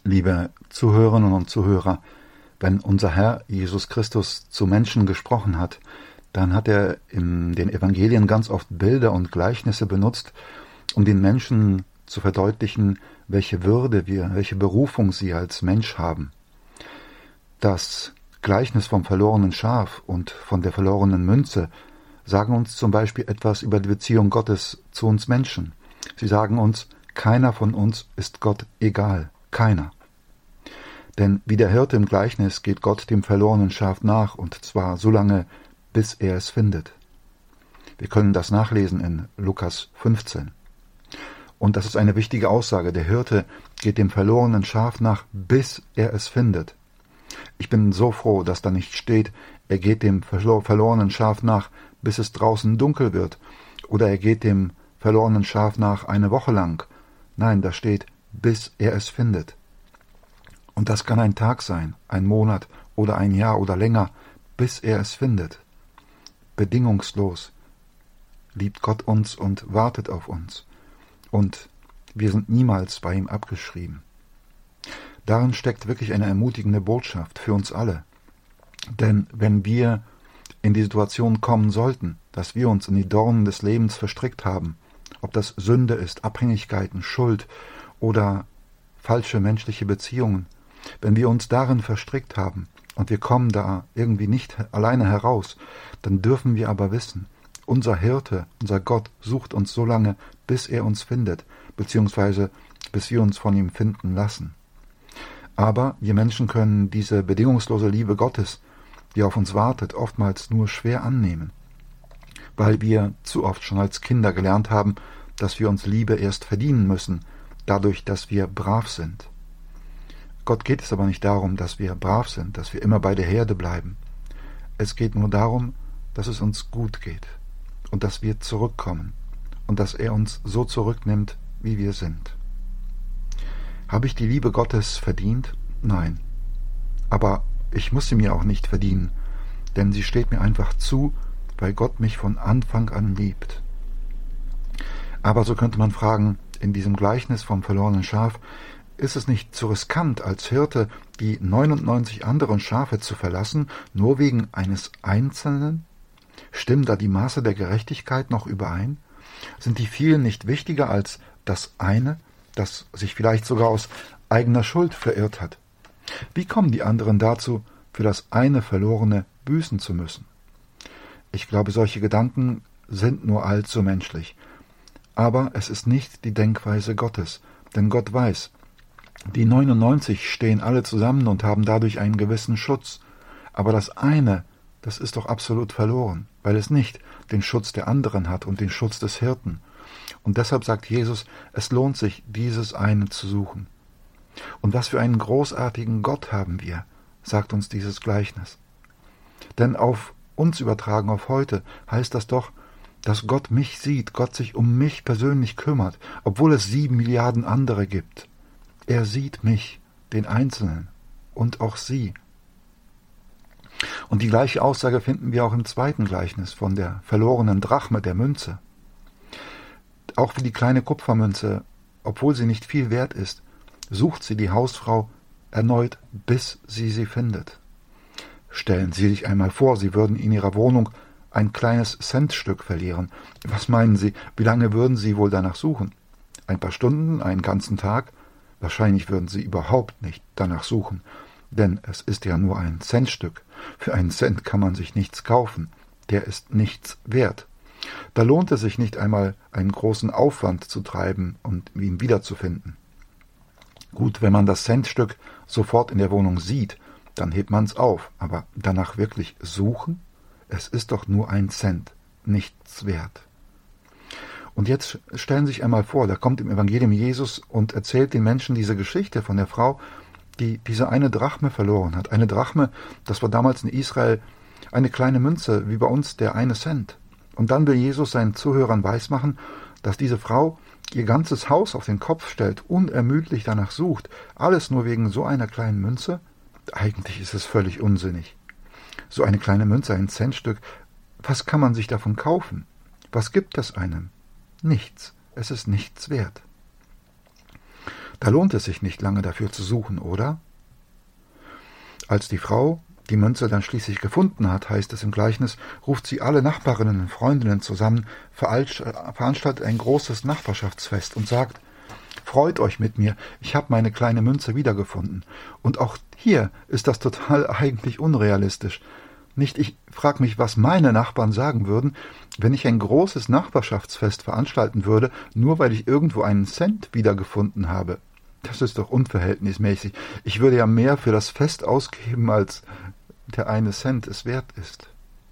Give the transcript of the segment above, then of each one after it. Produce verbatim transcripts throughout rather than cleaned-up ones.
Liebe Zuhörerinnen und Zuhörer, wenn unser Herr Jesus Christus zu Menschen gesprochen hat, dann hat er in den Evangelien ganz oft Bilder und Gleichnisse benutzt, um den Menschen zu verdeutlichen, welche Würde wir, welche Berufung sie als Mensch haben. Das Gleichnis vom verlorenen Schaf und von der verlorenen Münze sagen uns zum Beispiel etwas über die Beziehung Gottes zu uns Menschen. Sie sagen uns, keiner von uns ist Gott egal, keiner. Denn wie der Hirte im Gleichnis geht Gott dem verlorenen Schaf nach, und zwar so lange, bis er es findet. Wir können das nachlesen in Lukas fünfzehn. Und das ist eine wichtige Aussage. Der Hirte geht dem verlorenen Schaf nach, bis er es findet. Ich bin so froh, dass da nicht steht, er geht dem verlorenen Schaf nach, bis es draußen dunkel wird, oder er geht dem verlorenen Schaf nach eine Woche lang. Nein, da steht, bis er es findet. Und das kann ein Tag sein, ein Monat oder ein Jahr oder länger, bis er es findet. Bedingungslos liebt Gott uns und wartet auf uns. Und wir sind niemals bei ihm abgeschrieben. Darin steckt wirklich eine ermutigende Botschaft für uns alle. Denn wenn wir in die Situation kommen sollten, dass wir uns in die Dornen des Lebens verstrickt haben, ob das Sünde ist, Abhängigkeiten, Schuld oder falsche menschliche Beziehungen, wenn wir uns darin verstrickt haben und wir kommen da irgendwie nicht alleine heraus, dann dürfen wir aber wissen, unser Hirte, unser Gott sucht uns so lange, bis er uns findet, beziehungsweise bis wir uns von ihm finden lassen. Aber wir Menschen können diese bedingungslose Liebe Gottes, die auf uns wartet, oftmals nur schwer annehmen, weil wir zu oft schon als Kinder gelernt haben, dass wir uns Liebe erst verdienen müssen, dadurch, dass wir brav sind. Gott geht es aber nicht darum, dass wir brav sind, dass wir immer bei der Herde bleiben. Es geht nur darum, dass es uns gut geht und dass wir zurückkommen und dass er uns so zurücknimmt, wie wir sind. Habe ich die Liebe Gottes verdient? Nein. Aber ich muss sie mir auch nicht verdienen, denn sie steht mir einfach zu, weil Gott mich von Anfang an liebt. Aber so könnte man fragen, in diesem Gleichnis vom verlorenen Schaf, ist es nicht zu riskant, als Hirte die neunundneunzig anderen Schafe zu verlassen, nur wegen eines Einzelnen? Stimmen da die Maße der Gerechtigkeit noch überein? Sind die vielen nicht wichtiger als das eine, das sich vielleicht sogar aus eigener Schuld verirrt hat? Wie kommen die anderen dazu, für das eine Verlorene büßen zu müssen? Ich glaube, solche Gedanken sind nur allzu menschlich. Aber es ist nicht die Denkweise Gottes, denn Gott weiß, die neunundneunzig stehen alle zusammen und haben dadurch einen gewissen Schutz. Aber das eine, das ist doch absolut verloren, weil es nicht den Schutz der anderen hat und den Schutz des Hirten. Und deshalb sagt Jesus, es lohnt sich, dieses eine zu suchen. Und was für einen großartigen Gott haben wir, sagt uns dieses Gleichnis. Denn auf uns übertragen, auf heute, heißt das doch, dass Gott mich sieht, Gott sich um mich persönlich kümmert, obwohl es sieben Milliarden andere gibt. Er sieht mich, den Einzelnen, und auch sie. Und die gleiche Aussage finden wir auch im zweiten Gleichnis von der verlorenen Drachme, der Münze. Auch wie die kleine Kupfermünze, obwohl sie nicht viel wert ist, sucht sie die Hausfrau erneut, bis sie sie findet. Stellen Sie sich einmal vor, Sie würden in Ihrer Wohnung ein kleines Centstück verlieren. Was meinen Sie, wie lange würden Sie wohl danach suchen? Ein paar Stunden, einen ganzen Tag? Wahrscheinlich würden Sie überhaupt nicht danach suchen, denn es ist ja nur ein Centstück. Für einen Cent kann man sich nichts kaufen, der ist nichts wert. Da lohnt es sich nicht einmal, einen großen Aufwand zu treiben und ihn wiederzufinden. Gut, wenn man das Centstück sofort in der Wohnung sieht, dann hebt man es auf, aber danach wirklich suchen? Es ist doch nur ein Cent, nichts wert. Und jetzt stellen Sie sich einmal vor, da kommt im Evangelium Jesus und erzählt den Menschen diese Geschichte von der Frau, die diese eine Drachme verloren hat. Eine Drachme, das war damals in Israel eine kleine Münze, wie bei uns der eine Cent. Und dann will Jesus seinen Zuhörern weismachen, dass diese Frau ihr ganzes Haus auf den Kopf stellt, unermüdlich danach sucht, alles nur wegen so einer kleinen Münze. Eigentlich ist es völlig unsinnig. So eine kleine Münze, ein Centstück, was kann man sich davon kaufen? Was gibt es einem? Nichts. Es ist nichts wert. Da lohnt es sich nicht lange dafür zu suchen, oder? Als die Frau die Münze dann schließlich gefunden hat, heißt es im Gleichnis, ruft sie alle Nachbarinnen und Freundinnen zusammen, veranstaltet ein großes Nachbarschaftsfest und sagt: Freut euch mit mir, ich habe meine kleine Münze wiedergefunden. Und auch hier ist das total eigentlich unrealistisch. Nicht ich frage mich, was meine Nachbarn sagen würden, wenn ich ein großes Nachbarschaftsfest veranstalten würde, nur weil ich irgendwo einen Cent wiedergefunden habe. Das ist doch unverhältnismäßig. Ich würde ja mehr für das Fest ausgeben, als der eine Cent es wert ist.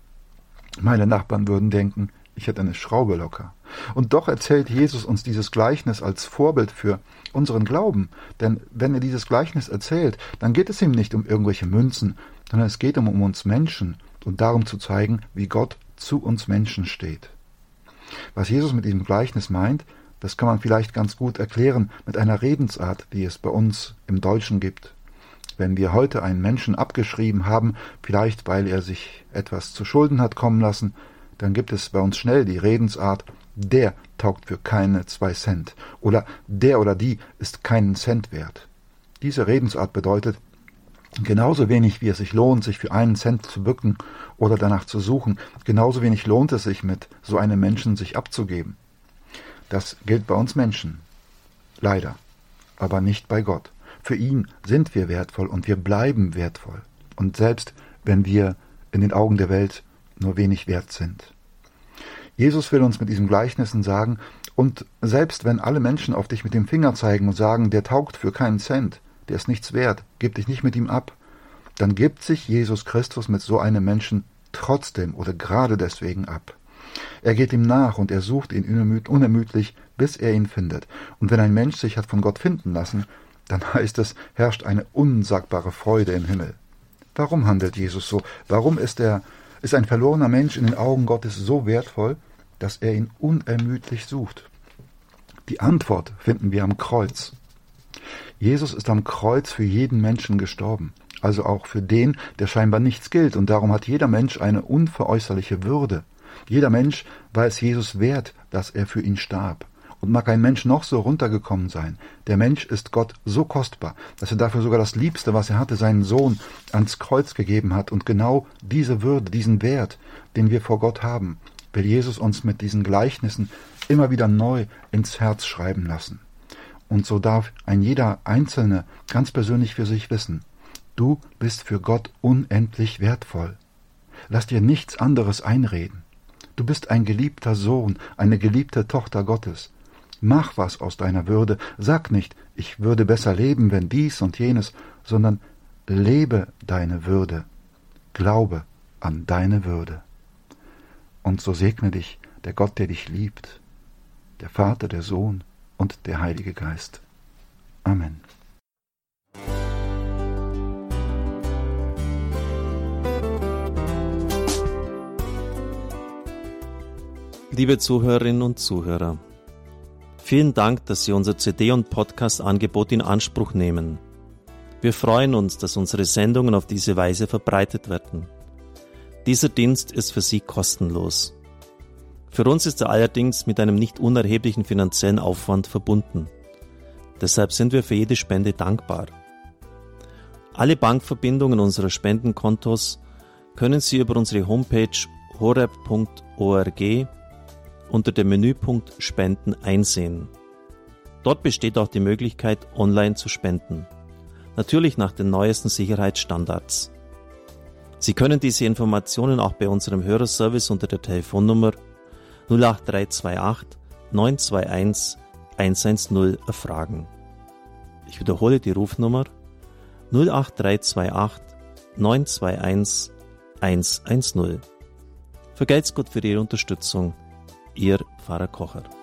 Meine Nachbarn würden denken, ich hätte eine Schraube locker. Und doch erzählt Jesus uns dieses Gleichnis als Vorbild für unseren Glauben. Denn wenn er dieses Gleichnis erzählt, dann geht es ihm nicht um irgendwelche Münzen, sondern es geht um, um uns Menschen und darum zu zeigen, wie Gott zu uns Menschen steht. Was Jesus mit diesem Gleichnis meint, das kann man vielleicht ganz gut erklären mit einer Redensart, die es bei uns im Deutschen gibt. Wenn wir heute einen Menschen abgeschrieben haben, vielleicht weil er sich etwas zu Schulden hat kommen lassen, dann gibt es bei uns schnell die Redensart, der taugt für keine zwei Cent oder der oder die ist keinen Cent wert. Diese Redensart bedeutet, genauso wenig wie es sich lohnt, sich für einen Cent zu bücken oder danach zu suchen, genauso wenig lohnt es sich, mit so einem Menschen sich abzugeben. Das gilt bei uns Menschen. Leider. Aber nicht bei Gott. Für ihn sind wir wertvoll und wir bleiben wertvoll. Und selbst wenn wir in den Augen der Welt nur wenig wert sind. Jesus will uns mit diesen Gleichnissen sagen, und selbst wenn alle Menschen auf dich mit dem Finger zeigen und sagen, der taugt für keinen Cent, der ist nichts wert, gib dich nicht mit ihm ab, dann gibt sich Jesus Christus mit so einem Menschen trotzdem oder gerade deswegen ab. Er geht ihm nach und er sucht ihn unermüdlich, bis er ihn findet. Und wenn ein Mensch sich hat von Gott finden lassen, dann heißt es, herrscht eine unsagbare Freude im Himmel. Warum handelt Jesus so? Warum ist er, ist ein verlorener Mensch in den Augen Gottes so wertvoll, dass er ihn unermüdlich sucht? Die Antwort finden wir am Kreuz. Jesus ist am Kreuz für jeden Menschen gestorben, also auch für den, der scheinbar nichts gilt, und darum hat jeder Mensch eine unveräußerliche Würde. Jeder Mensch war es Jesus wert, dass er für ihn starb. Und mag ein Mensch noch so runtergekommen sein, der Mensch ist Gott so kostbar, dass er dafür sogar das Liebste, was er hatte, seinen Sohn ans Kreuz gegeben hat. Und genau diese Würde, diesen Wert, den wir vor Gott haben, will Jesus uns mit diesen Gleichnissen immer wieder neu ins Herz schreiben lassen. Und so darf ein jeder Einzelne ganz persönlich für sich wissen, du bist für Gott unendlich wertvoll. Lass dir nichts anderes einreden. Du bist ein geliebter Sohn, eine geliebte Tochter Gottes. Mach was aus deiner Würde. Sag nicht, ich würde besser leben, wenn dies und jenes, sondern lebe deine Würde. Glaube an deine Würde. Und so segne dich der Gott, der dich liebt, der Vater, der Sohn und der Heilige Geist. Amen. Liebe Zuhörerinnen und Zuhörer, vielen Dank, dass Sie unser C D- und Podcast-Angebot in Anspruch nehmen. Wir freuen uns, dass unsere Sendungen auf diese Weise verbreitet werden. Dieser Dienst ist für Sie kostenlos. Für uns ist er allerdings mit einem nicht unerheblichen finanziellen Aufwand verbunden. Deshalb sind wir für jede Spende dankbar. Alle Bankverbindungen unserer Spendenkontos können Sie über unsere Homepage horeb punkt org unter dem Menüpunkt Spenden einsehen. Dort besteht auch die Möglichkeit, online zu spenden. Natürlich nach den neuesten Sicherheitsstandards. Sie können diese Informationen auch bei unserem Hörerservice unter der Telefonnummer null acht drei zwei acht neun zwei eins eins eins null erfragen. Ich wiederhole die Rufnummer null acht drei zwei acht neun zwei eins eins eins null. Vergelt's Gott für Ihre Unterstützung. Ihr Pfarrer Kocher.